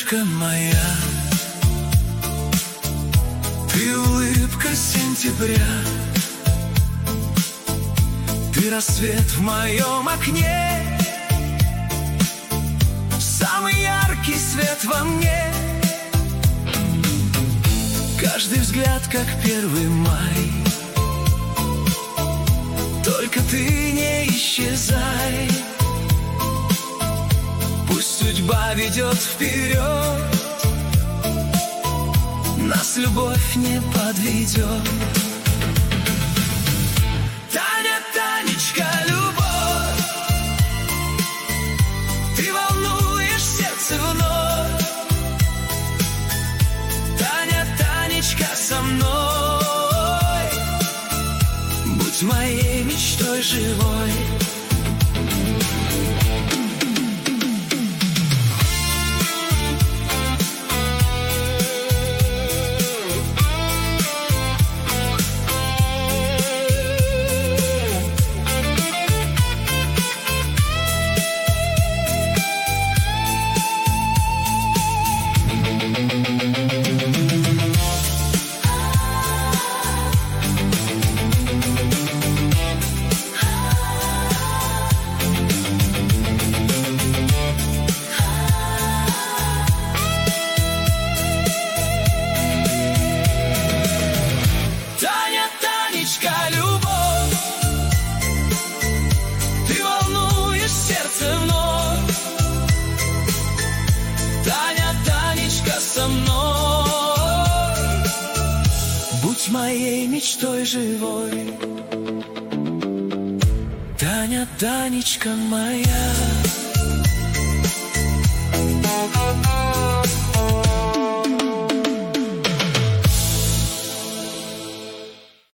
Танечка моя, ты улыбка сентября, ты рассвет в моем окне, самый яркий свет во мне. Каждый взгляд, как 1 май, только ты не исчезай. Пусть судьба ведет вперед, нас любовь не подведет. Таня, Танечка, любовь, ты волнуешь сердце вновь. Таня, Танечка, со мной, будь моей мечтой живой. Будь моей мечтой живой. Таня, Танечка моя.